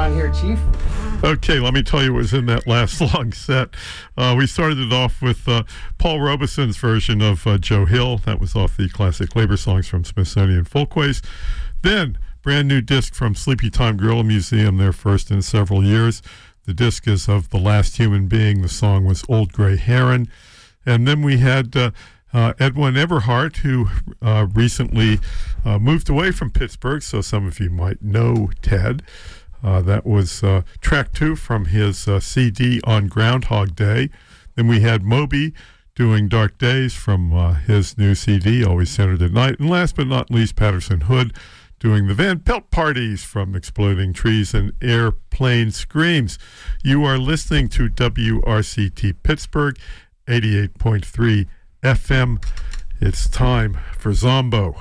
on here, Chief? Okay, let me tell you what was in that last long set. We started it off with Paul Robeson's version of Joe Hill. That was off the classic labor songs from Smithsonian Folkways. Then, brand new disc from Sleepy Time Gorilla Museum, their first in several years. The disc is of The Last Human Being. The song was Old Gray Heron. And then we had Edwin Everhart, who recently moved away from Pittsburgh, so some of you might know Ted. That was track 2 from his CD on Groundhog Day. Then we had Moby doing Dark Days from his new CD, Always Centered at Night. And last but not least, Patterson Hood doing the Van Pelt Parties from Exploding Trees and Airplane Screams. You are listening to WRCT Pittsburgh, 88.3 FM. It's time for Zombo.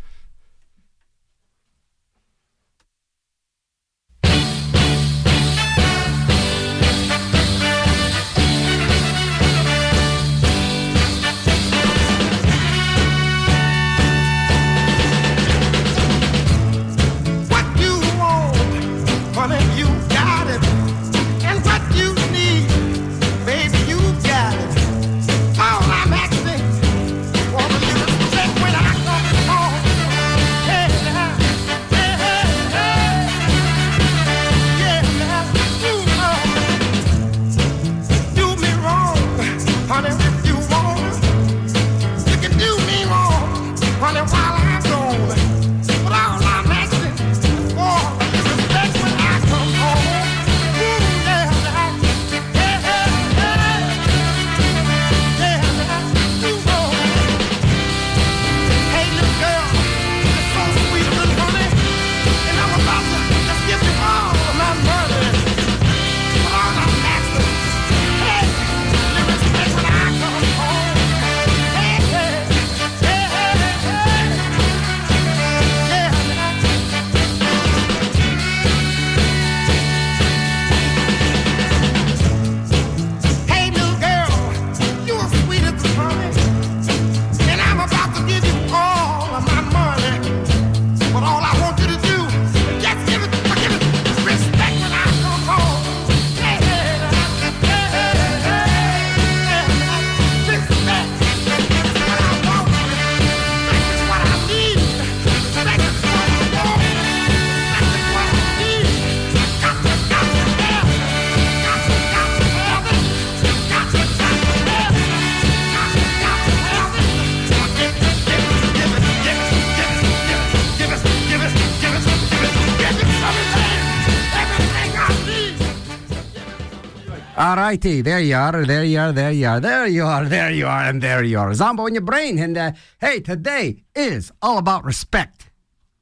All righty, there you are, there you are, there you are, there you are, there you are, and there you are. Zombo in your brain. And hey, today is all about respect.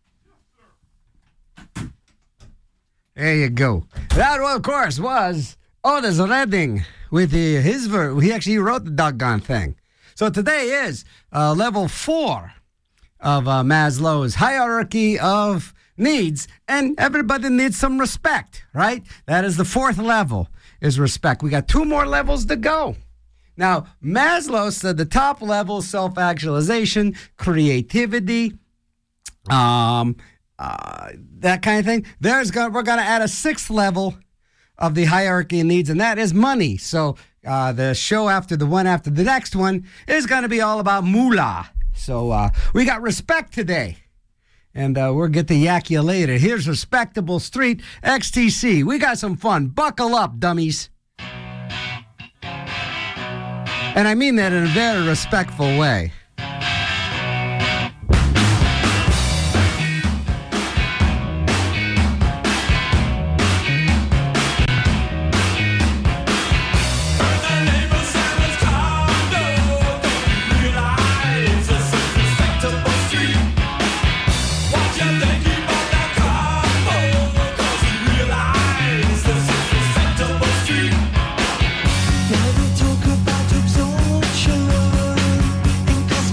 There you go. That, of course, was Otis Redding with his verse. He actually wrote the doggone thing. So today is level 4 of Maslow's hierarchy of needs, and everybody needs some respect, right? That is the 4th level, is respect. We got 2 more levels to go. Now, Maslow said the top level, self-actualization, creativity, that kind of thing. We're going to add a 6th level of the hierarchy of needs, and that is money. So the show after the one after the next one is going to be all about moolah. So we got respect today. And we'll get to yak you later. Here's Respectable Street XTC. We got some fun. Buckle up, dummies. And I mean that in a very respectful way. Never talk about absorption.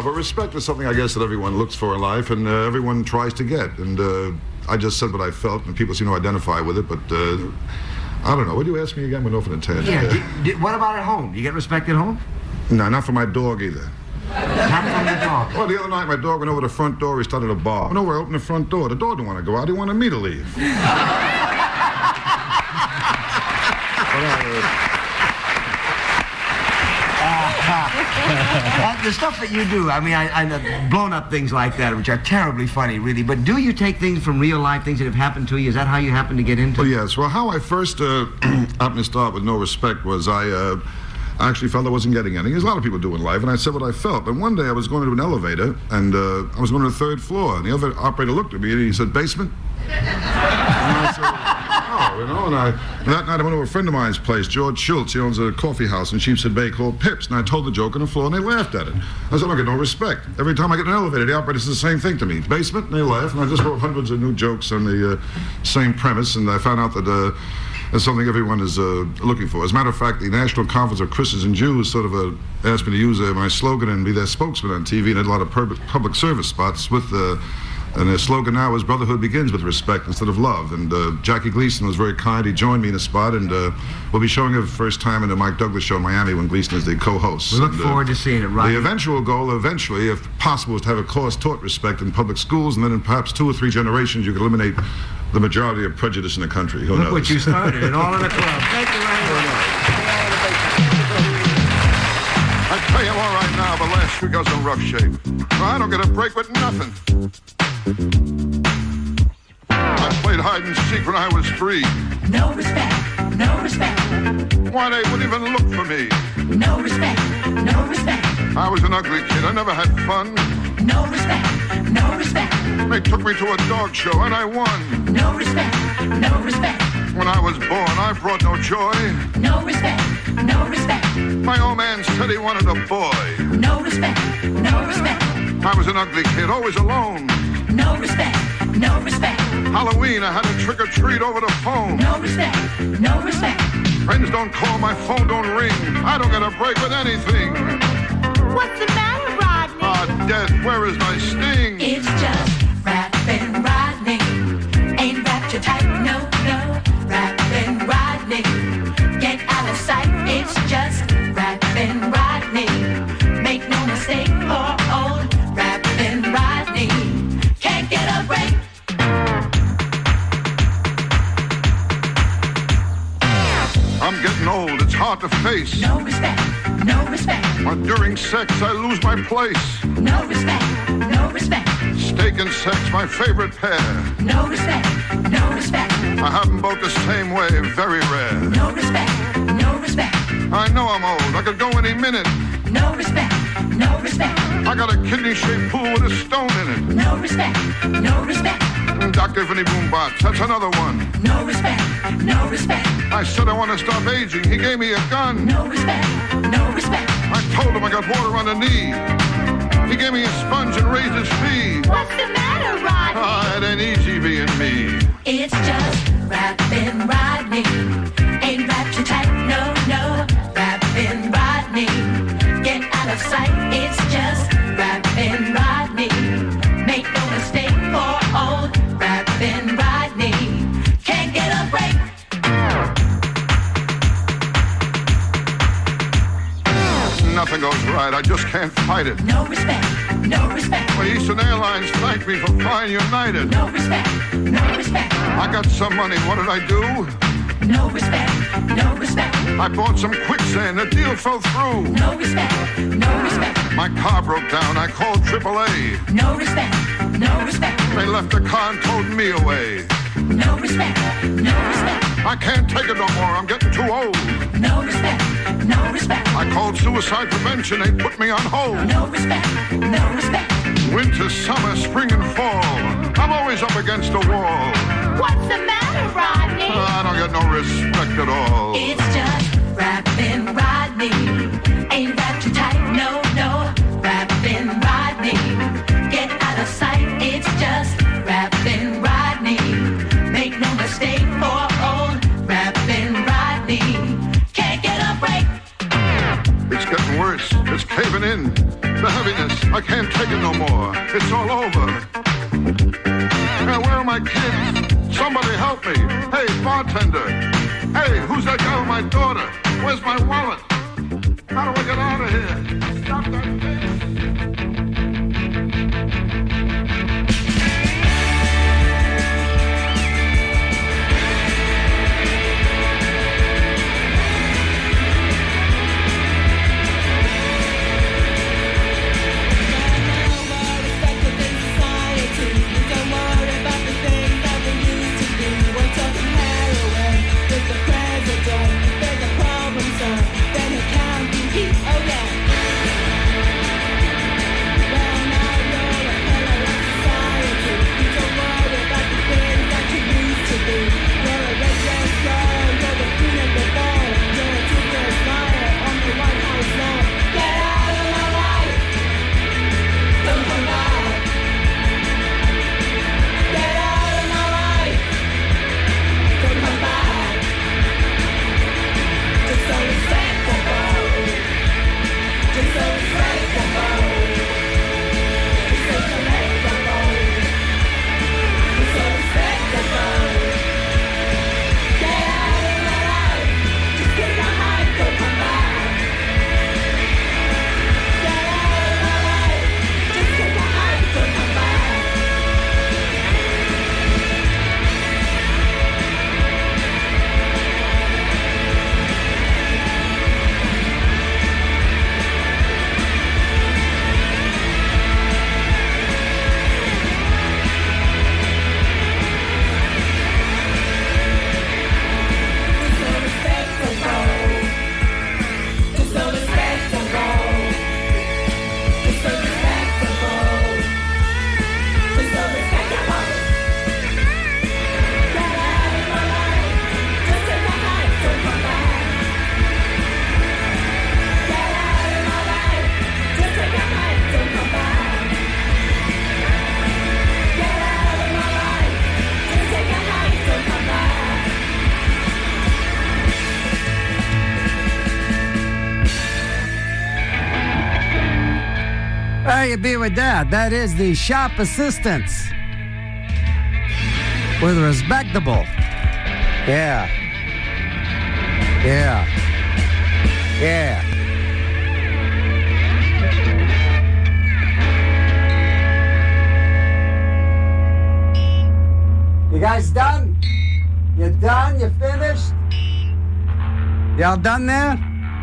No, but respect is something I guess that everyone looks for in life, and everyone tries to get. And I just said what I felt, and people seem to identify with it. But I don't know. What do you ask me again? Went off on a tangent. Yeah. What about at home? Do you get respect at home? No, not from my dog either. Not from the dog. Well, the other night my dog went over the front door. He started a bar. Went over, I opened the front door. The dog didn't want to go out. He wanted me to leave. The stuff that you do, I mean, I've blown up things like that, which are terribly funny, really. But do you take things from real life, things that have happened to you? Is that how you happen to get into it? Well, yes. Well, how I first happened to start with No Respect was I actually felt I wasn't getting any. There's a lot of people do in life, and I said what I felt. And one day I was going to an elevator, and I was going to the third floor, and the elevator operator looked at me, and he said, "Basement?" And I said, and that night I went to a friend of mine's place, George Schultz. He owns a coffee house in Sheepshead Bay called Pips, and I told the joke on the floor, and they laughed at it. I said, I get no respect. Every time I get in an elevator, the operator says the same thing to me. Basement? And they laugh, and I just wrote hundreds of new jokes on the same premise, and I found out that that's something everyone is looking for. As a matter of fact, the National Conference of Christians and Jews sort of asked me to use my slogan and be their spokesman on TV, and had a lot of public service spots with and their slogan now is "Brotherhood begins with respect instead of love." And Jackie Gleason was very kind. He joined me in a spot, and we'll be showing it for the first time in the Mike Douglas show in Miami when Gleason is the co-host. We look forward to seeing it, right? The eventual goal, if possible, is to have a course taught respect in public schools, and then in perhaps 2 or 3 generations, you could eliminate the majority of prejudice in the country. Who knows? Look what you started, and all in the club. Thank you very much. I tell you, I'm all right now, but last week I was in rough shape. I don't get a break with nothing. I played hide and seek when I was 3. No respect, no respect. Why, they wouldn't even look for me. No respect, no respect. I was an ugly kid. I never had fun. No respect, no respect. They took me to a dog show and I won. No respect, no respect. When I was born, I brought no joy. No respect, no respect. My old man said he wanted a boy. No respect, no respect. I was an ugly kid, always alone. No respect, no respect. Halloween, I had a trick-or-treat over the phone. No respect, no respect. Friends don't call, my phone don't ring. I don't get a break with anything. What's the matter, Rodney? Ah, death, where is my sting? It's just rapping Rodney. Ain't wrapped your tight, no, no. Rapping Rodney. Get out of sight, it's just rapping Rodney. Make no mistake, poor old rapping Rodney. Can't get a break. I'm getting old, it's hard to face. No respect, no respect. But during sex, I lose my place. No respect, no respect. Steak and sex, my favorite pair. No respect, no respect. I have them both the same way, very rare. No respect, no respect. I know I'm old, I could go any minute. No respect, no respect. I got a kidney-shaped pool with a stone in it. No respect, no respect. Dr. Vinnie Boombox, that's another one. No respect, no respect. I said I want to stop aging, he gave me a gun. No respect, no respect. I told him I got water on the knee. He gave me a sponge and raised his fee. What's the matter, Rodney? Ah, it ain't easy being me. It's just rapping Rodney. Ain't wrapped too tight, no, no. Rapping Rodney. Get out of sight, it's just rapping Rodney. Make no mistake, poor old rapping Rodney. Can't get a break. Nothing goes right, I just can't fight it. No respect, no respect. Well, Eastern Airlines thanked me for flying United. No respect, no respect. I got some money, what did I do? No respect, no respect. I bought some quicksand, the deal fell through. No respect, no respect. My car broke down, I called AAA. No respect, no respect. They left the car and towed me away. No respect, no respect. I can't take it no more, I'm getting too old. No respect, no respect. I called suicide prevention, they put me on hold. No respect, no respect. Winter, summer, spring, and fall. I'm always up against a wall. What's the matter, Rodney? I don't get no respect at all. It's just rapping Rodney. Ain't wrapped too tight, no, no. Rapping Rodney. Get out of sight, it's just rapping Rodney. Make no mistake, poor old rapping Rodney. Can't get a break. It's getting worse, it's caving in. The heaviness, I can't Hey, where are my kids? Somebody help me. Hey, bartender. Hey, who's that guy with my daughter? Where's my wallet? How do I get out of here? Stop that thing. How you be with that? That is the shop assistants with Respectable. Yeah. Yeah. Yeah. You guys done? You done? You finished? Y'all done there?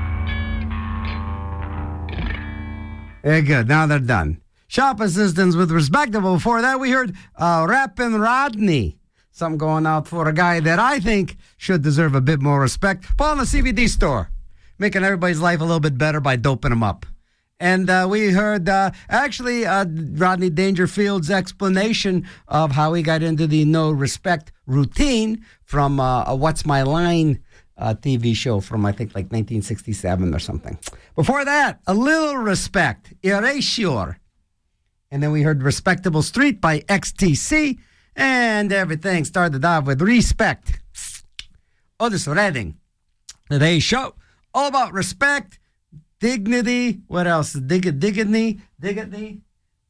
Yeah, good. Now they're done. Shop assistants with Respectable. Before that, we heard Rappin' Rodney. Something going out for a guy that I think should deserve a bit more respect. Paul in the CBD store, making everybody's life a little bit better by doping them up. And we heard, Rodney Dangerfield's explanation of how he got into the no respect routine from a What's My Line TV show from, I think, like 1967 or something. Before that, A Little Respect, Erasure. And then we heard Respectable Street by XTC. And everything started off with Respect. Otis Redding. Today's show, all about respect, dignity. What else? Dignity. That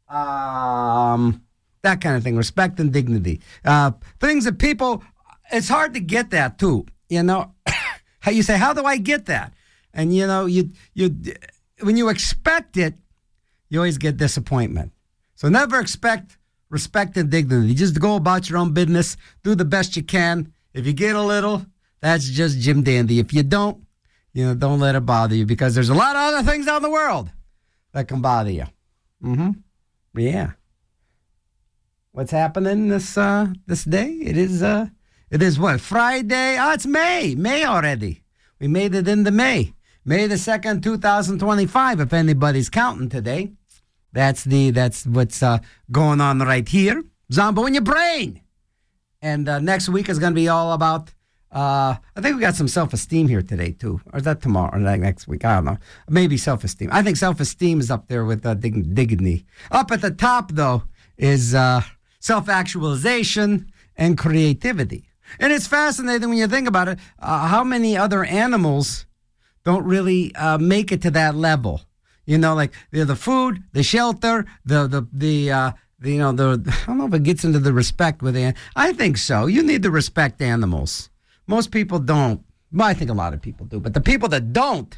kind of thing. Respect and dignity. Things that people, it's hard to get that too. You know, how you say, how do I get that? And you know, you when you expect it, you always get disappointment. So never expect respect and dignity. Just go about your own business. Do the best you can. If you get a little, that's just Jim Dandy. If you don't, don't let it bother you, because there's a lot of other things out in the world that can bother you. Mm-hmm. Yeah. What's happening this day? It is what? Friday? Oh, it's May. May already. We made it into May. May the 2nd, 2025, if anybody's counting today. That's what's going on right here. Zombo in your brain. And next week is going to be all about, I think we got some self-esteem here today, too. Or is that tomorrow or next week? I don't know. Maybe self-esteem. I think self-esteem is up there with dignity. Up at the top, though, is self-actualization and creativity. And it's fascinating when you think about it, how many other animals don't really make it to that level. Like the food, the shelter, the I don't know if it gets into the respect with I think so. You need to respect animals. Most people don't. Well, I think a lot of people do, but the people that don't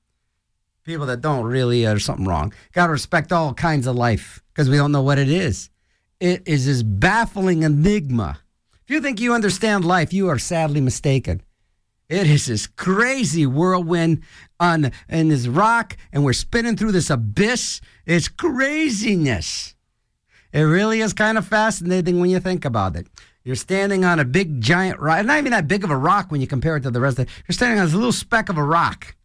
really, there's something wrong. Got to respect all kinds of life because we don't know what it is. It is this baffling enigma. If you think you understand life, you are sadly mistaken. It is this crazy whirlwind in this rock, and we're spinning through this abyss. It's craziness. It really is kind of fascinating when you think about it. You're standing on a big, giant rock. Not even that big of a rock when you compare it to the rest of it. You're standing on this little speck of a rock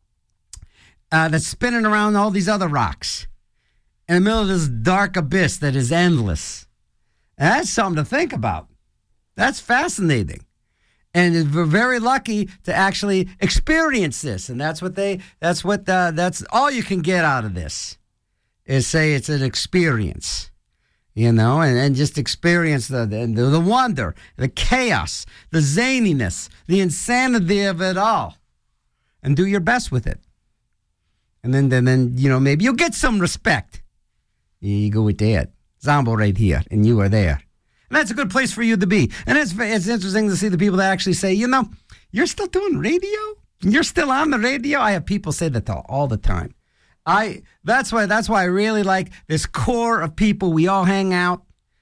that's spinning around all these other rocks in the middle of this dark abyss that is endless. And that's something to think about. That's fascinating. And we're very lucky to actually experience this. And that's all you can get out of this is say it's an experience. And just experience the wonder, the chaos, the zaniness, the insanity of it all, and do your best with it. And then maybe you'll get some respect. You go with that. Zombo right here, and you are there. And that's a good place for you to be. And it's interesting to see the people that actually say, you're still doing radio? You're still on the radio? I have people say that all the time. That's why I really like this core of people. We all hang out,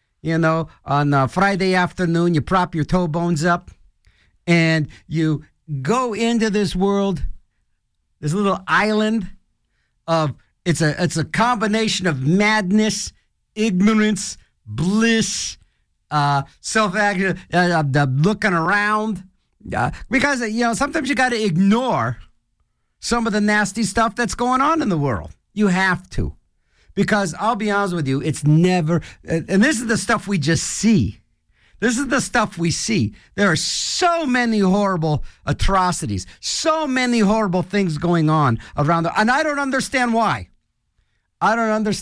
on Friday afternoon. You prop your toe bones up, and you go into this world, this little island of it's a combination of madness, ignorance, bliss, self-action, looking around, because sometimes you got to ignore some of the nasty stuff that's going on in the world. You have to. Because I'll be honest with you, it's never, and this is the stuff we just see. This is the stuff we see. There are so many horrible atrocities, so many horrible things going on around, and I don't understand why. I'm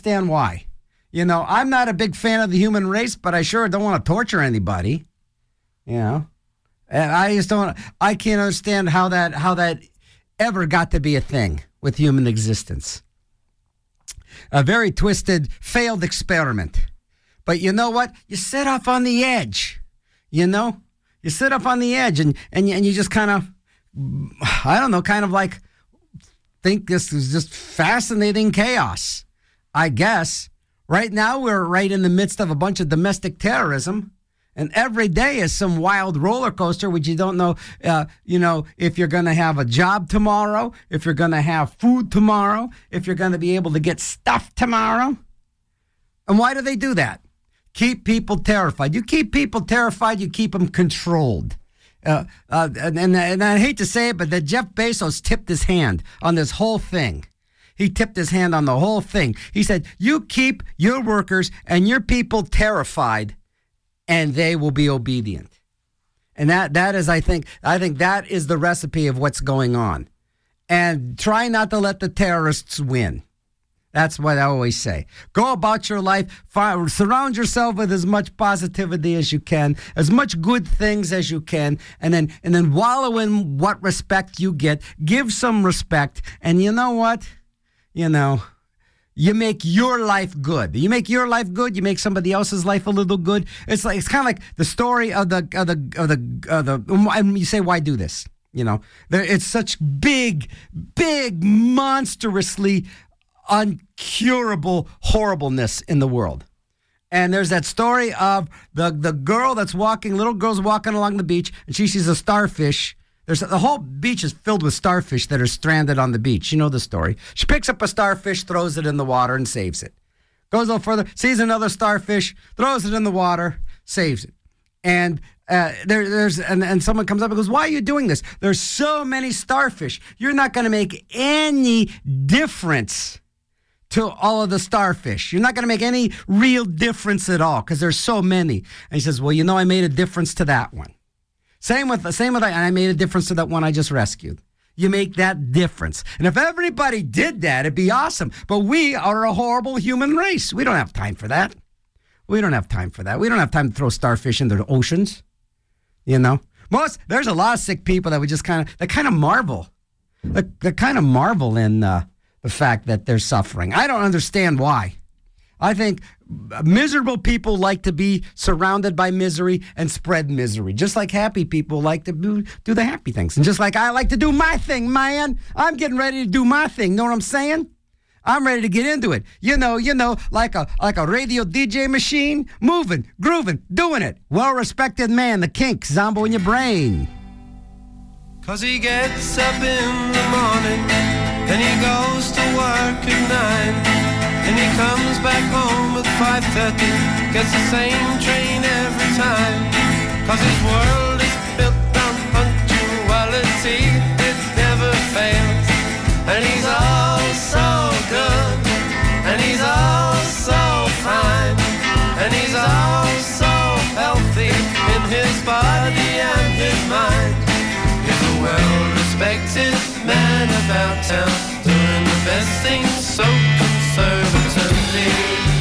not a big fan of the human race, but I sure don't want to torture anybody. And I can't understand how that ever got to be a thing with human existence. A very twisted, failed experiment. But you know what? You sit up on the edge, You sit up on the edge and you just kind of, think this is just fascinating chaos, I guess. Right now, we're right in the midst of a bunch of domestic terrorism. And every day is some wild roller coaster, which you don't know, if you're going to have a job tomorrow, if you're going to have food tomorrow, if you're going to be able to get stuff tomorrow. And why do they do that? Keep people terrified. You keep people terrified, you keep them controlled. And I hate to say it, but that Jeff Bezos tipped his hand on this whole thing. He tipped his hand on the whole thing. He said, you keep your workers and your people terrified, and they will be obedient. And that is, I think that is the recipe of what's going on. And try not to let the terrorists win. That's what I always say. Go about your life, surround yourself with as much positivity as you can, as much good things as you can, and then wallow in what respect you get. Give some respect, and you know what? You make your life good. You make your life good. You make somebody else's life a little good. It's kind of like the story of the. And you say, why do this? It's such big, monstrously uncurable horribleness in the world. And there's that story of the girl little girl's walking along the beach, and she sees a starfish. The whole beach is filled with starfish that are stranded on the beach. You know the story. She picks up a starfish, throws it in the water, and saves it. Goes a little further, sees another starfish, throws it in the water, saves it. And and someone comes up and goes, why are you doing this? There's so many starfish. You're not going to make any difference to all of the starfish. You're not going to make any real difference at all because there's so many. And he says, well, I made a difference to that one. Same with and I made a difference to that one I just rescued. You make that difference. And if everybody did that, it'd be awesome. But we are a horrible human race. We don't have time for that. We don't have time to throw starfish into the oceans. There's a lot of sick people that would just kind of marvel. They kind of marvel in the fact that they're suffering. I don't understand why. I think miserable people like to be surrounded by misery and spread misery, just like happy people like to do the happy things. And just like I like to do my thing, man. I'm getting ready to do my thing. Know what I'm saying? I'm ready to get into it. You know, like a radio DJ machine, moving, grooving, doing it. Well-respected man, the Kinks, Zombo in your brain. 'Cause he gets up in the morning, then he goes to work at 9, and he comes back home at 5:30, gets the same train every time. 'Cause his world is built on punctuality, it never fails. And he's all so good, and he's all so fine, and he's all so healthy in his body and his mind. He's a well-respected man about town, doing the best things so conservatively.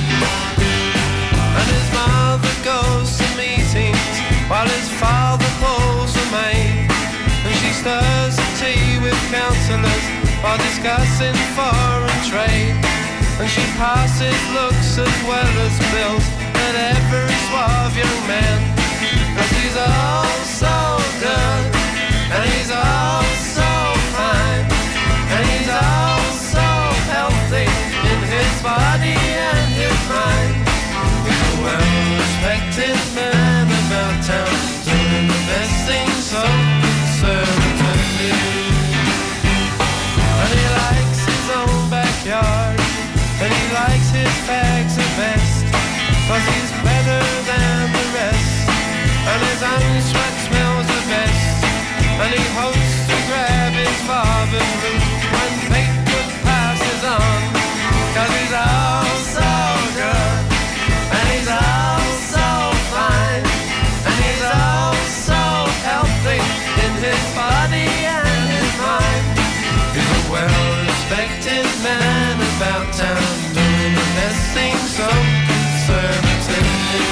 And his mother goes to meetings while his father pulls a maid, and she stirs the tea with counsellors while discussing foreign trade. And she passes looks as well as bills at every suave young man. 'Cause he's all so good, and he's all so fine, and he's all so healthy in his body and his mind. He's a well-respected man about town, doing the best things so conservatively. And he likes his own backyard, and he likes his fags the best, 'cause he's better than the rest, and his own sweat smells the best. And he hopes to grab his father's root when Bateman passes on. 'Cause he's all so good, and he's all so fine, and he's all so healthy in his body and his mind. He's a well-respected man about town, doing the best things so conservatively.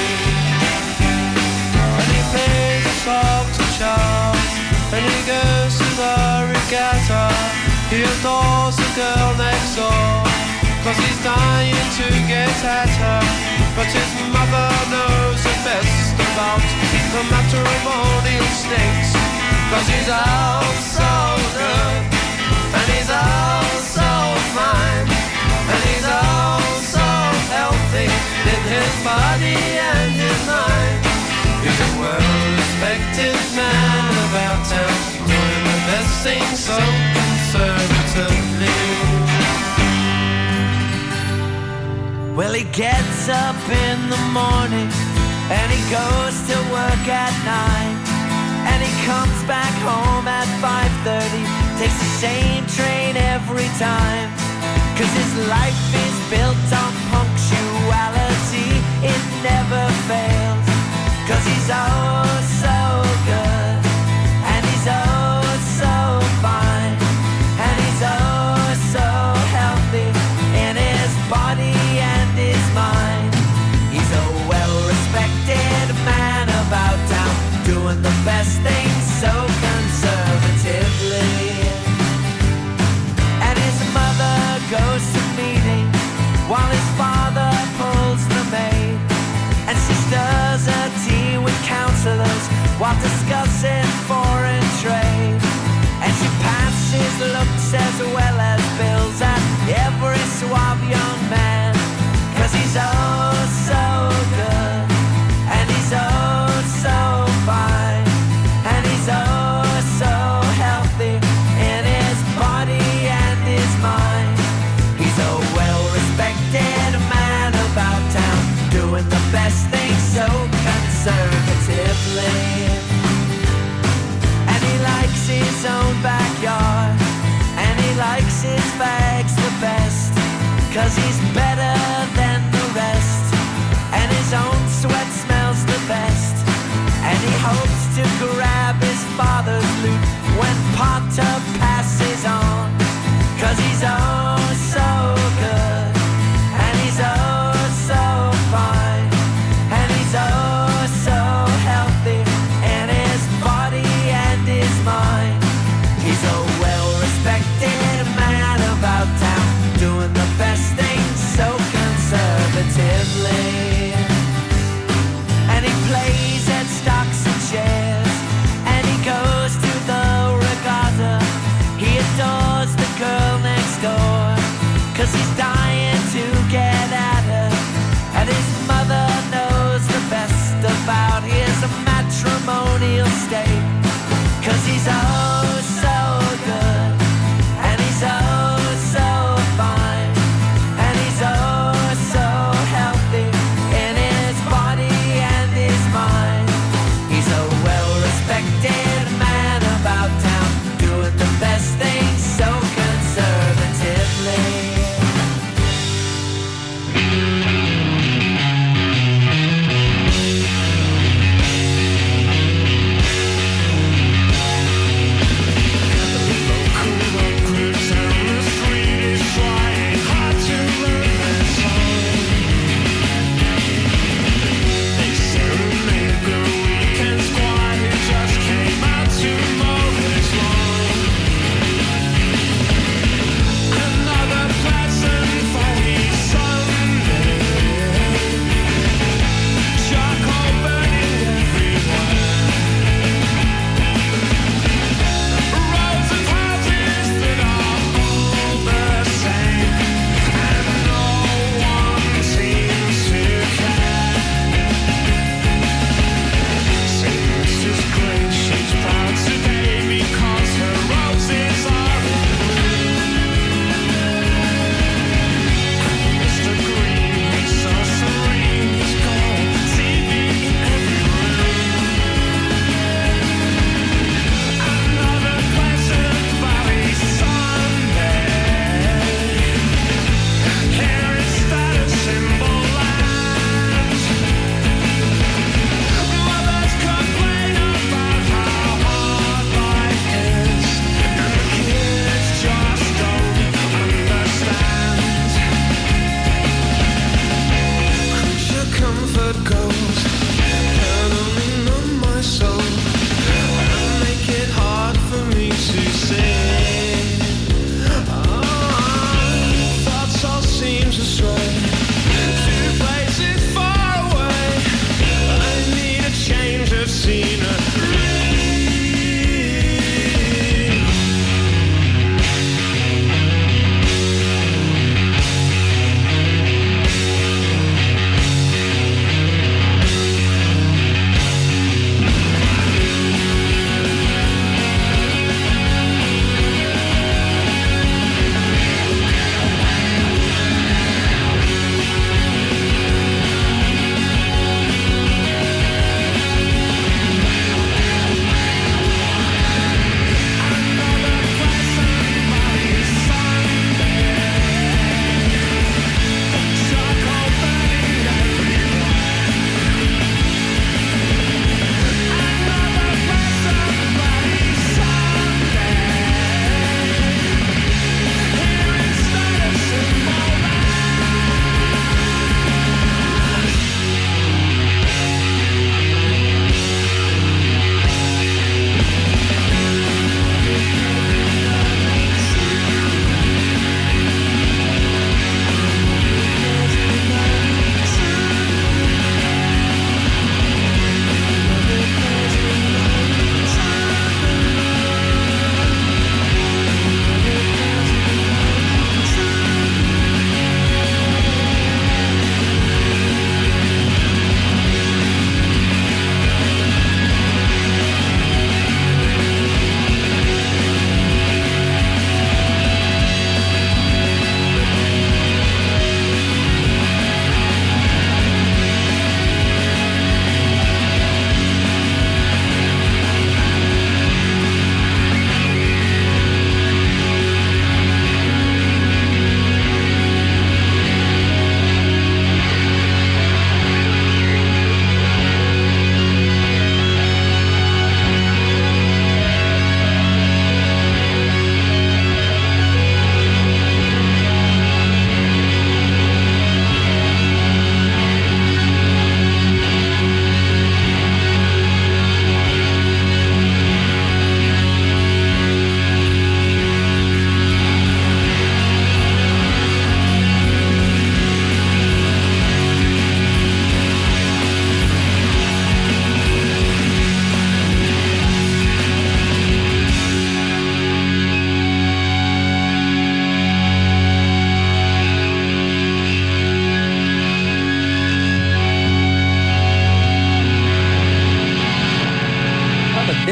And he pays a song to Charles, and he goes to the regatta. He adores the girl next door, 'cause he's dying to get at her. But his mother knows the best about the matrimonial snakes. 'Cause he's all so good, and he's all so fine, and he's all so healthy in his body and his mind. He's a well-respected man about town, doing the best things so conservatively. Well, he gets up in the morning, and he goes to work at 9, and he comes back home at 5:30, takes the same train every time. 'Cause his life is built on punctuality, it never fails. 'Cause he's oh so good, and he's oh so fine, and he's oh so healthy in his body and his mind. He's a well-respected man about town, doing the best things so conservatively. And his mother goes to meeting while his father pulls the maid, and she stirs a tea with counselors while discussing foreign trade. And she passes looks as well as bills at every suave young man. 'Cause he's oh so good, and he's oh so fine, and he's oh so healthy in his body and his mind. He's a well-respected man about town, doing the best things so conservatively. And he likes his own backyard, and he likes his fags the best, 'cause he's better than the rest, and his own sweat smells the best. And he hopes to grab his father's loot when Potter passes on. 'Cause he's oh so good, and he's oh so fine, and he's oh so healthy in his body and his mind. He's a well-respected man about town, doing the best things so conservative.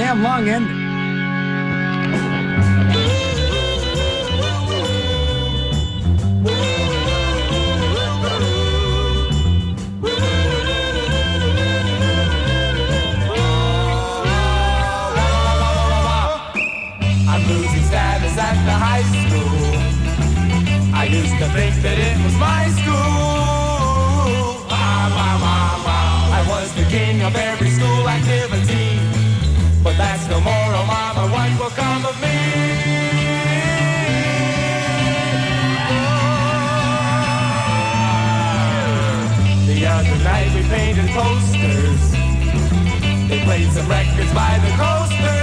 damn long ending. I'm losing status at the high school. I used to think that it was my school. I was the king of every school activity. But that's no more, oh mama, what will come of me? The other night we painted posters. They played some records by the coasters.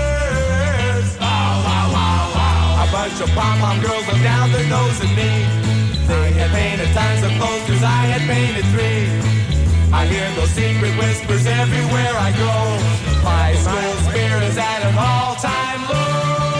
A bunch of pom-pom girls looked down their nose at me. They had painted tons of posters, I had painted 3. I hear those secret whispers everywhere I go. My school spirit is at an all-time low.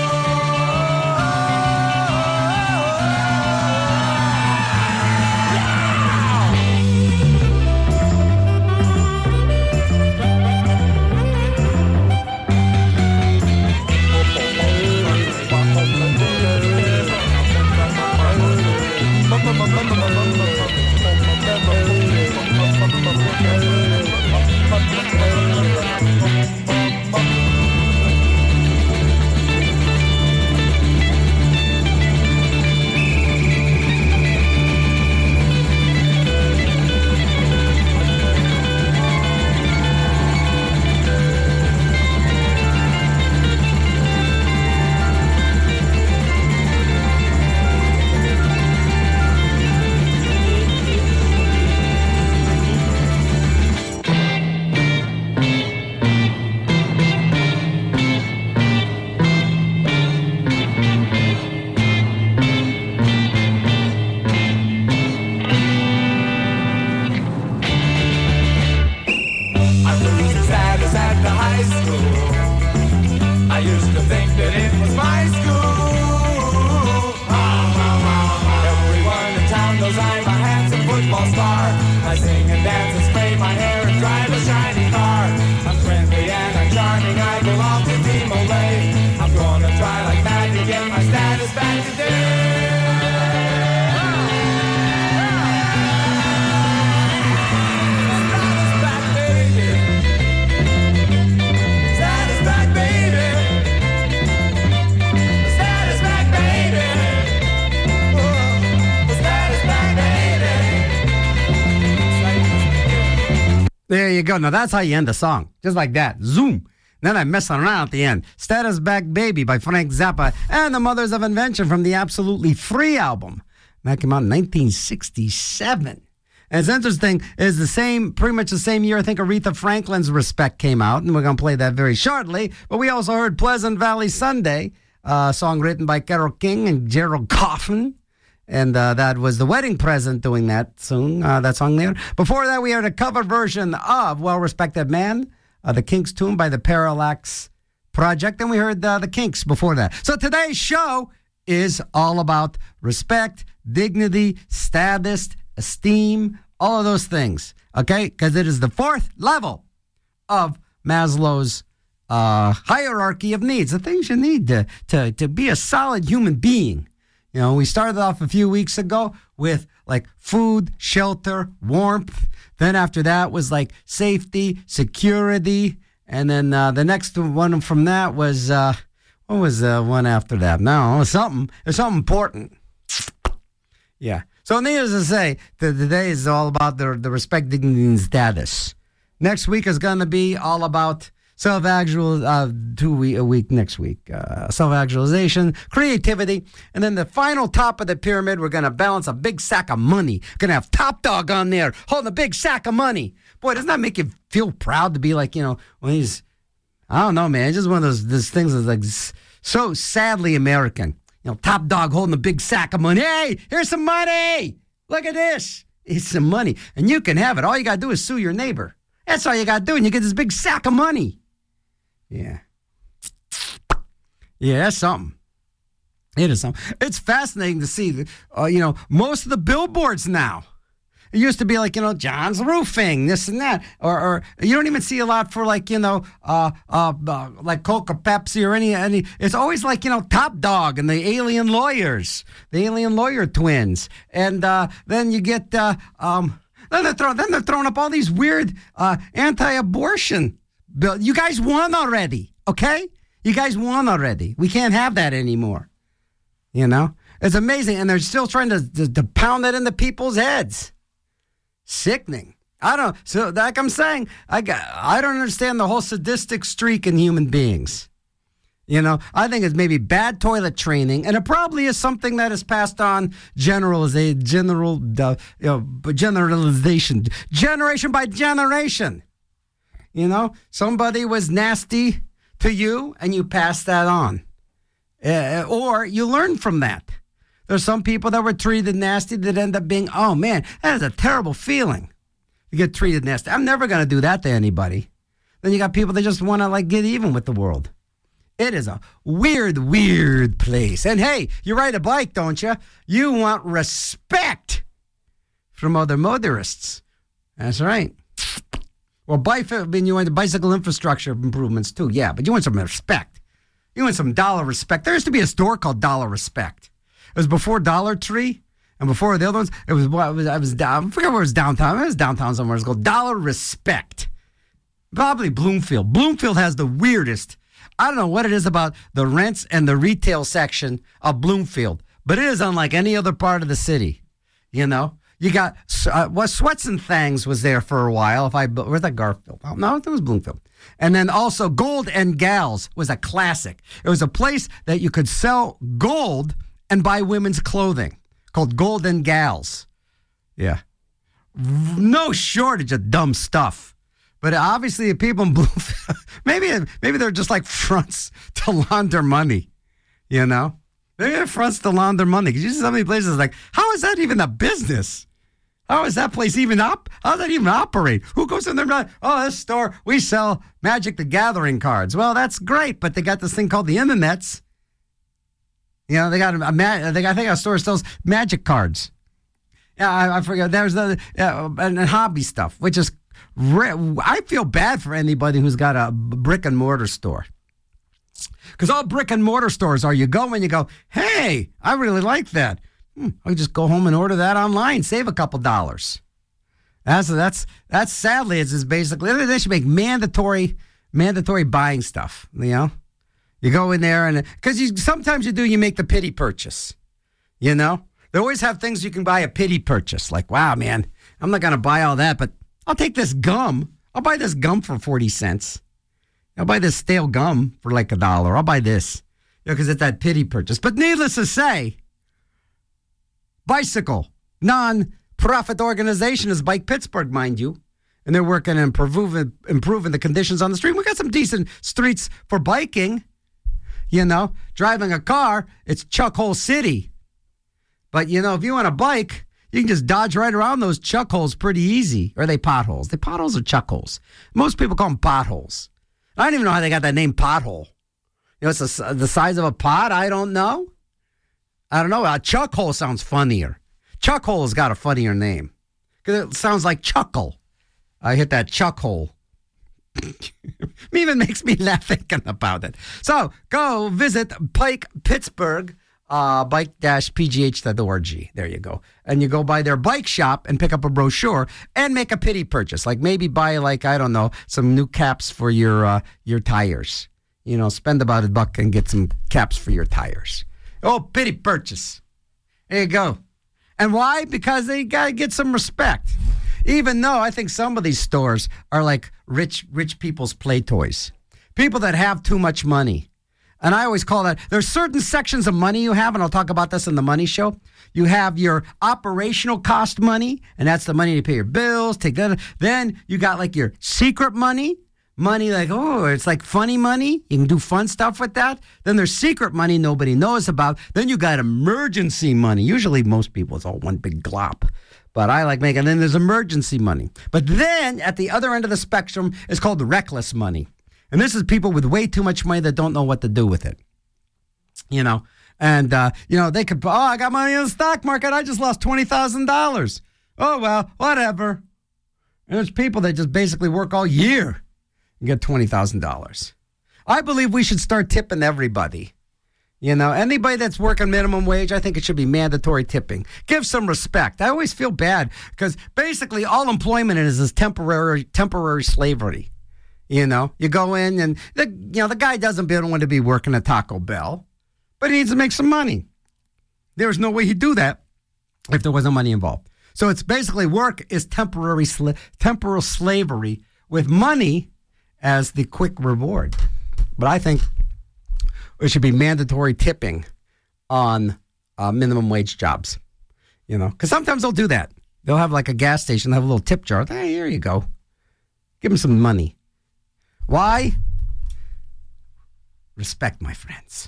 There you go. Now, that's how you end the song. Just like that. Zoom. Then I'm messing around at the end. Status Back Baby by Frank Zappa and the Mothers of Invention from the Absolutely Free album. That came out in 1967. And it's interesting, is pretty much the same year I think Aretha Franklin's Respect came out, and we're going to play that very shortly. But we also heard Pleasant Valley Sunday, a song written by Carole King and Gerald Coffin. And that was The Wedding Present doing that song there. Before that, we heard a cover version of Well Respected Man, the Kinks tune by the Parallax Project. And we heard the Kinks before that. So today's show is all about respect, dignity, status, esteem, all of those things. Okay? Because it is the 4th level of Maslow's hierarchy of needs, the things you need to be a solid human being. You know, we started off a few weeks ago with like food, shelter, warmth. Then after that was like safety, security. And then the next one from that was, what was the one after that? No, it was something important. Yeah. So needless to say, today is all about the respect, dignity, and status. Next week is going to be all about a week next week. Self-actualization, creativity, and then the final top of the pyramid, we're going to balance a big sack of money. Going to have Top Dog on there holding a big sack of money. Boy, doesn't that make you feel proud to be like, when he's, I don't know, man, it's just one of those things that's like so sadly American. Top Dog holding a big sack of money. Hey, here's some money. Look at this. It's some money. And you can have it. All you got to do is sue your neighbor. That's all you got to do, and you get this big sack of money. Yeah. Yeah, that's something. It is something. It's fascinating to see, most of the billboards now. It used to be like, John's Roofing, this and that. Or you don't even see a lot for like, like Coke or Pepsi or any. It's always like, Top Dog and the Alien Lawyers, the Alien Lawyer twins. And then you get, then they're throwing up all these weird anti-abortion bills. You guys won already, okay? You guys won already. We can't have that anymore. It's amazing, and they're still trying to pound that into people's heads. Sickening. So like I'm saying, I don't understand the whole sadistic streak in human beings. I think it's maybe bad toilet training, and it probably is something that is passed on generalization, generation by generation. Somebody was nasty to you, and you pass that on, or you learn from that. There's some people that were treated nasty that end up being, oh man, that is a terrible feeling. You get treated nasty. I'm never going to do that to anybody. Then you got people that just want to get even with the world. It is a weird, weird place. And hey, you ride a bike, don't you? You want respect from other motorists. That's right. Well, you want the bicycle infrastructure improvements too, yeah, but you want some respect. You want some dollar respect. There used to be a store called Dollar Respect. It was before Dollar Tree and before the other ones. I forget where it was downtown. It was downtown somewhere. It's called Dollar Respect. Probably Bloomfield. Bloomfield has the weirdest. I don't know what it is about the rents and the retail section of Bloomfield, but it is unlike any other part of the city. You got Sweats and Thangs was there for a while. Where's that Garfield? Oh, no, it was Bloomfield. And then also Gold and Gals was a classic. It was a place that you could sell gold and buy women's clothing called Gold and Gals. Yeah. No shortage of dumb stuff. But obviously the people in Bloomfield, maybe they're just like fronts to launder money, Maybe they're fronts to launder money. Because you see so many places like, how is that even a business? How is that place even how does that even operate? Who goes in there? Oh, this store, we sell Magic the Gathering cards. Well, that's great, but they got this thing called the internets. They got I think our store sells Magic cards. Yeah, I forget. There's and hobby stuff, which is I feel bad for anybody who's got a brick and mortar store. Because all brick and mortar stores are, you go and you go, hey, I really like that. I'll just go home and order that online, save a couple dollars. That's sadly, it's just basically, they should make mandatory buying stuff, You go in there and, because sometimes you make the pity purchase, They always have things you can buy a pity purchase. Like, wow, man, I'm not going to buy all that, but I'll take this gum. I'll buy this gum for 40 cents. I'll buy this stale gum for like $1. I'll buy this, because it's that pity purchase. But needless to say, Bicycle, non-profit organization is Bike Pittsburgh, mind you. And they're working on improving the conditions on the street. We got some decent streets for biking. Driving a car, it's Chuck Hole City. But, if you want a bike, you can just dodge right around those chuck holes pretty easy. Or are they potholes? The potholes are chuck holes. Most people call them potholes. I don't even know how they got that name, pothole. It's the size of a pot? I don't know. A chuck hole sounds funnier. Chuck hole has got a funnier name. Because it sounds like chuckle. I hit that chuck hole. It even makes me laugh thinking about it. So go visit Pike Pittsburgh, bike-pgh.org. There you go. And you go by their bike shop and pick up a brochure and make a pity purchase. Like maybe buy some new caps for your tires. Spend about $1 and get some caps for your tires. Oh, pity purchase. There you go. And why? Because they got to get some respect. Even though I think some of these stores are like rich people's play toys. People that have too much money. And I always call that, there's certain sections of money you have, and I'll talk about this in the Money Show. You have your operational cost money, and that's the money to pay your bills, take that. Then you got like your secret money like, oh, it's like funny money. You can do fun stuff with that. Then there's secret money nobody knows about. Then you got emergency money. Usually most people, it's all one big glop. But I like making, then there's emergency money. But then at the other end of the spectrum is called the reckless money. And this is people with way too much money that don't know what to do with it. And, they could, I got money in the stock market. I just lost $20,000. Oh, well, whatever. And there's people that just basically work all year and get $20,000. I believe we should start tipping everybody. You know, anybody that's working minimum wage, I think it should be mandatory tipping. Give some respect. I always feel bad because basically all employment is temporary slavery. You know, you go in and the guy doesn't want to be working at Taco Bell, but he needs to make some money. There's no way he'd do that if there wasn't money involved. So it's basically work is temporal slavery with money as the quick reward. But I think it should be mandatory tipping on minimum wage jobs, you know, because sometimes they'll do that. They'll have like a gas station, they'll have a little tip jar. Hey, here you go. Give them some money. Why? Respect, my friends.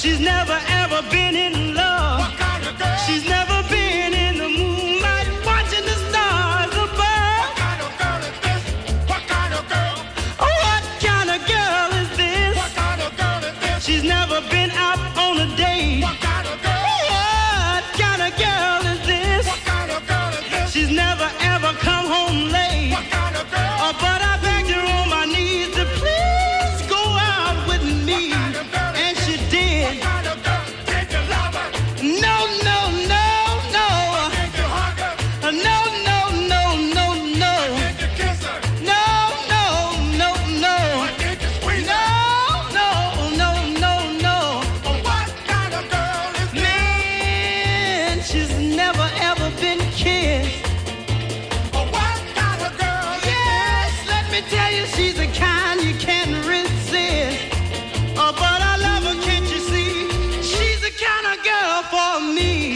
She's never ever been in love. What kind of girl? She's never been in the moonlight watching the stars above. What kind of girl is this? What kind of girl? Oh, what kind of girl is this? What kind of girl is this? She's never been out on a date. What kind of girl? What kind of girl is this? What kind of girl is this? She's never ever come home late. What kind of girl? Oh, but I begged her on my knees to please go out with me. And she did. What kind of girl? Did you love her? No, no, no, no. Did you hug her? No, no, no, no, no. Did you kiss her? No, no, no, no. Did you squeeze No, her? no, no, no, no. Oh, what kind of girl is this? Man, she's never ever been kissed. Oh, what kind of girl is Yes, let me tell you, she's the kind you can't resist. Oh, but I love her, can't you see? She's the kind of girl for me.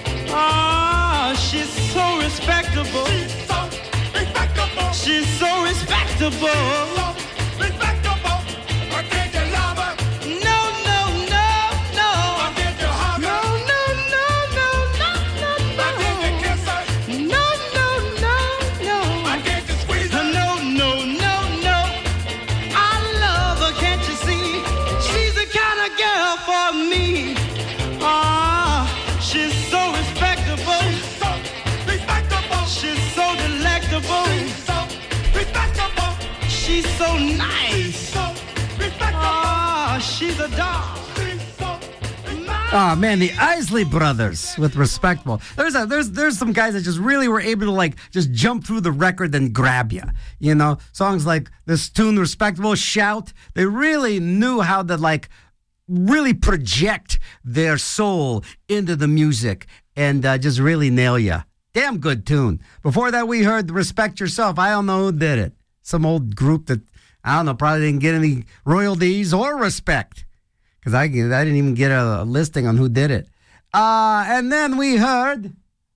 Ah, she's so respectable. She's so respectable. She's so respectable. So respectable. Or did you love her? No, no, no, no. Or did you hug No, her? no, no, no, no, Or did you no, kiss her? no, no, no, no. Or did you squeeze her? No, no, no, no. I love her, can't you see? She's the kind of girl for me. Ah, she's so respectable. So respectable. She's so delectable. So respectable. She's so nice. So respectable. Ah, she's a doll. She's so Oh man, the Isley Brothers with Respectable. There's some guys that just really were able to like just jump through the record and grab you. You know, songs like this tune, Respectable, Shout. They really knew how to like really project their soul into the music and just really nail you. Damn good tune. Before that, we heard Respect Yourself. I don't know who did it. Some old group that, I don't know, probably didn't get any royalties or respect. Because I didn't even get a listing on who did it. And then we heard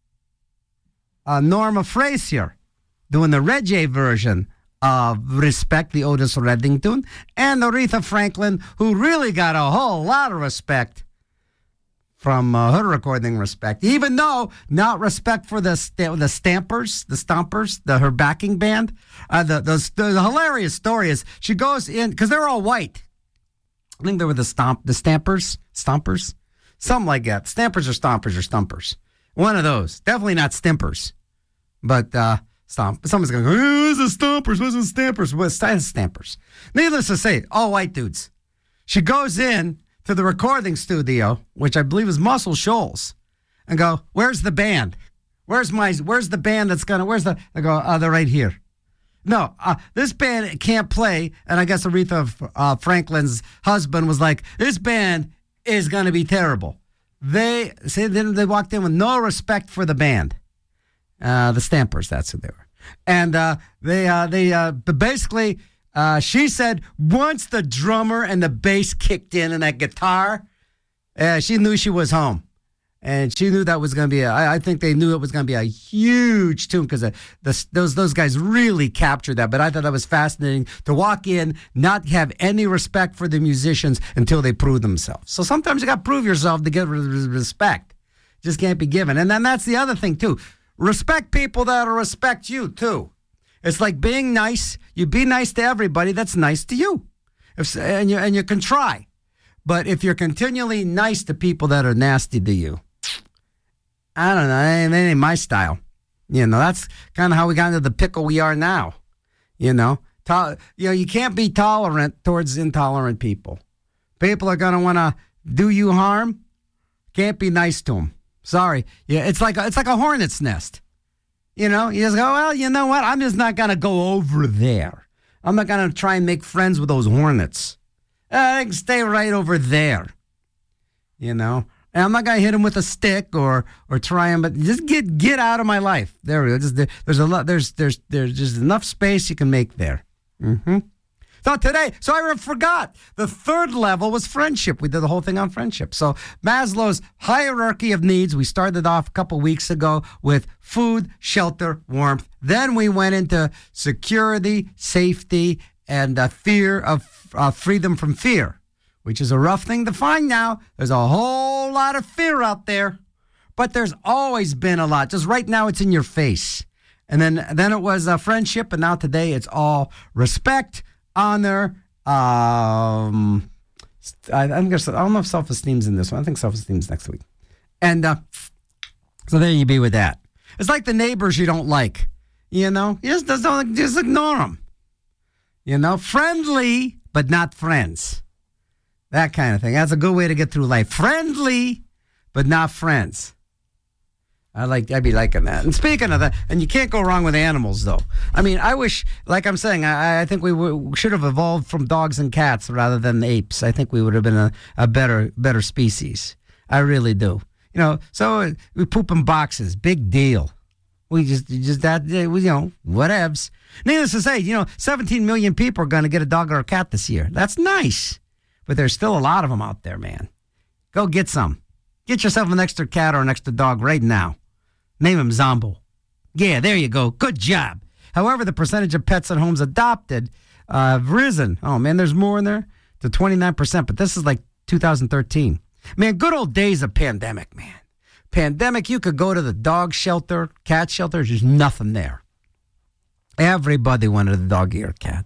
Norma Frazier doing the Reggae version of Respect, the Otis Redding tune, and Aretha Franklin, who really got a whole lot of respect from her recording Respect, even though not respect for the Stompers, her backing band. The hilarious story is she goes in, because they're all white. I think they were the Stompers, something like that. Stampers or Stumpers. One of those. Definitely not Stimpers. But someone's going to go, who's the Stompers? Who's the Stampers? What's Stampers? Needless to say, all white dudes. She goes in to the recording studio, which I believe is Muscle Shoals, and go, where's the band? Where's the band that's going to, I go, they're right here. No, this band can't play. And I guess Aretha Franklin's husband was like, this band is going to be terrible. They walked in with no respect for the band. The Stampers, that's who they were. And basically, she said once the drummer and the bass kicked in and that guitar, she knew she was home. And she knew that was going to be I think they knew it was going to be a huge tune because those guys really captured that. But I thought that was fascinating to walk in, not have any respect for the musicians until they prove themselves. So sometimes you got to prove yourself to get respect. Just can't be given. And then that's the other thing, too. Respect people that'll respect you, too. It's like being nice. You be nice to everybody that's nice to you. And you can try. But if you're continually nice to people that are nasty to you, I don't know. That ain't my style. You know, that's kind of how we got into the pickle we are now. You know, you can't be tolerant towards intolerant people. People are going to want to do you harm. Can't be nice to them. Sorry. Yeah, it's like a hornet's nest. You know, you just go, well, you know what? I'm just not going to go over there. I'm not going to try and make friends with those hornets. I can stay right over there. You know? And I'm not going to hit him with a stick or try him, but just get out of my life. There we go. There's a lot. There's just enough space you can make there. Mm-hmm. So I forgot. The third level was friendship. We did the whole thing on friendship. So Maslow's hierarchy of needs, we started off a couple weeks ago with food, shelter, warmth. Then we went into security, safety, and fear of freedom from fear, which is a rough thing to find now. There's a whole lot of fear out there, but there's always been a lot. Just right now, it's in your face. And then it was friendship, and now today it's all respect, honor. I don't know if self-esteem's in this one. I think self-esteem's next week. And so there you be with that. It's like the neighbors you don't like. You know, just ignore them. You know, friendly, but not friends. That kind of thing. That's a good way to get through life. Friendly, but not friends. I'd be liking that. And speaking of that, and you can't go wrong with animals, though. I mean, I wish, like I'm saying, I think we should have evolved from dogs and cats rather than apes. I think we would have been a better species. I really do. You know, so we poop in boxes. Big deal. We whatevs. Needless to say, 17 million people are going to get a dog or a cat this year. That's nice. But there's still a lot of them out there, man. Go get some. Get yourself an extra cat or an extra dog right now. Name him Zombo. Yeah, there you go. Good job. However, the percentage of pets at homes adopted have risen. Oh, man, there's more in there to 29%. But this is like 2013. Man, good old days of pandemic, man. Pandemic, you could go to the dog shelter, cat shelter, there's nothing there. Everybody wanted a doggy or cat.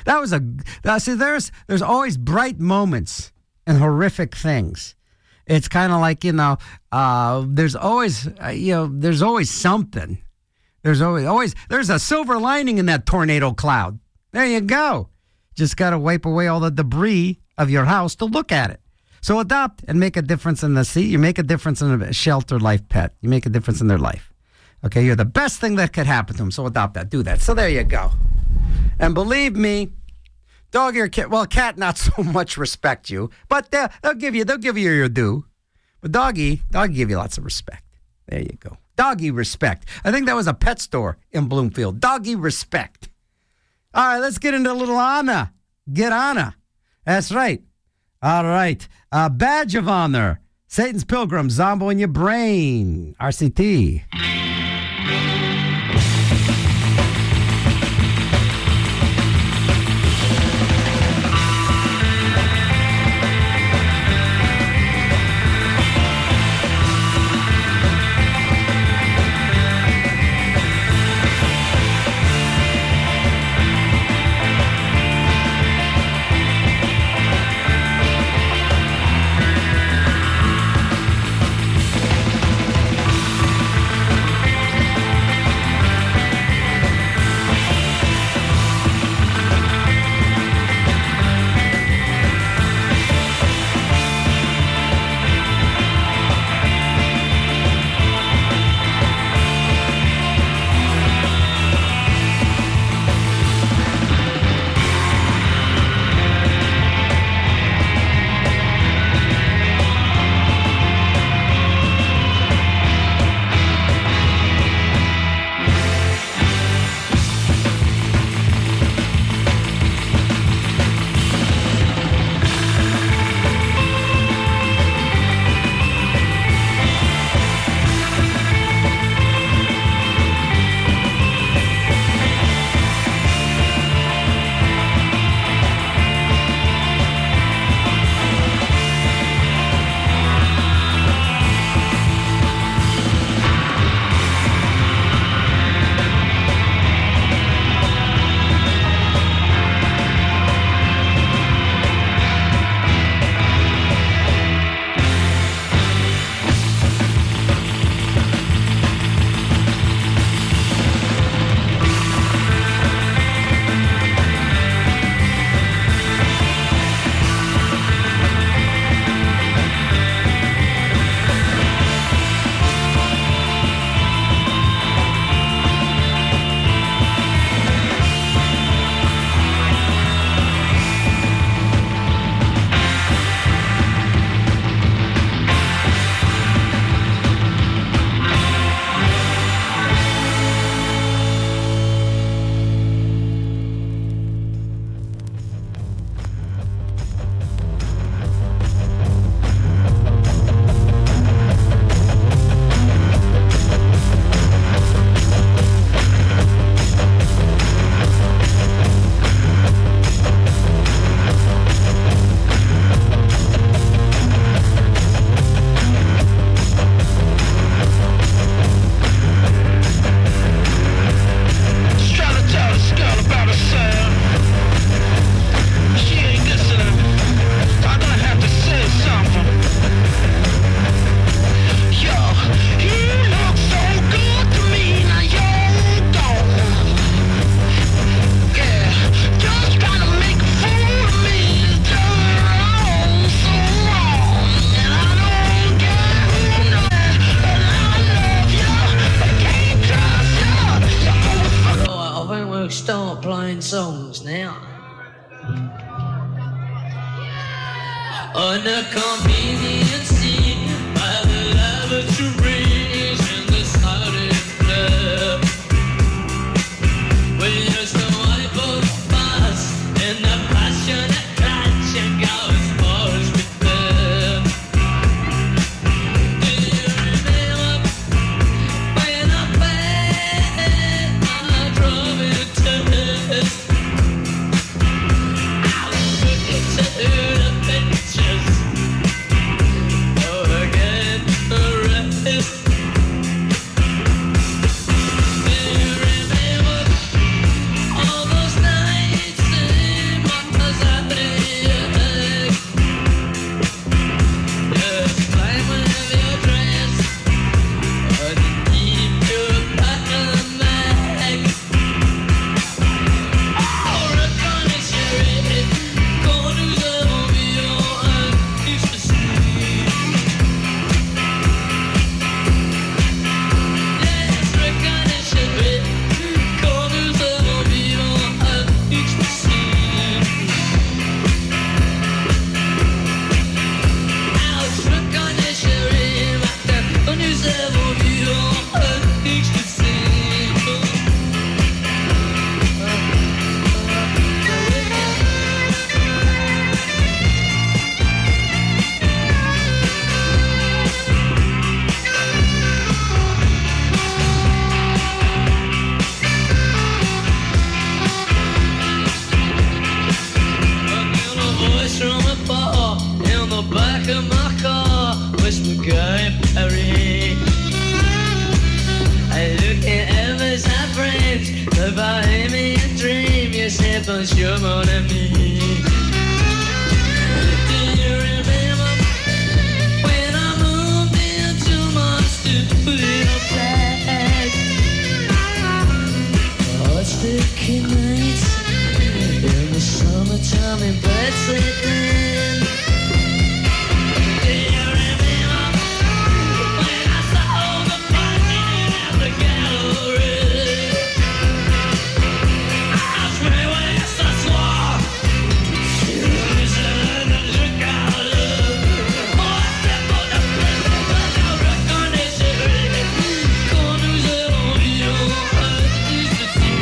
There's always bright moments and horrific things. It's kind of like, there's always something. There's a silver lining in that tornado cloud. There you go. Just got to wipe away all the debris of your house to look at it. So adopt and make a difference in the sea. You make a difference in a shelter life pet. You make a difference in their life. Okay, you're the best thing that could happen to them. So adopt that. Do that. So there you go. And believe me, dog or cat, well, cat not so much respect you, but they'll give you your due. But doggy give you lots of respect. There you go. Doggy respect. I think that was a pet store in Bloomfield. Doggy respect. All right, let's get into a little honor. Get honor. That's right. All right. Badge of honor. Satan's Pilgrim, Zombo in your brain. RCT. start playing songs now. On a convenience by the lavatories in the Saudi club, where there's no wipe of fuss and the passionate clutching goes bars with them. Do you remember when I paid my driving test? I was looking to the pictures of a good arrest. Do you remember all those nights in Maserati? Just playing with your dress underneath your button mag. Oh, reconnaissance, quand nous avons vu un ecstasy. Yes, reconnaissance, quand nous avons vu un ecstasy. Ouch, reconnaissance, quand nous avons vu un ecstasy. I got a voice from a bar in the back of my car, whisper guy Perry. I look at Elvis and friends, the Bohemian dream. You said, but you're more than me. Do you remember when I moved into my studio flat? Oh, sticky nights in the summertime in bed sleeping. Do you remember when I saw the parking at the gallery? I swear when I swore, you said that you got love. Oh, I said for the place, but I reconnaissance, quand nous avons vu un ecstasy.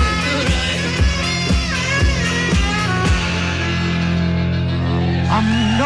I'm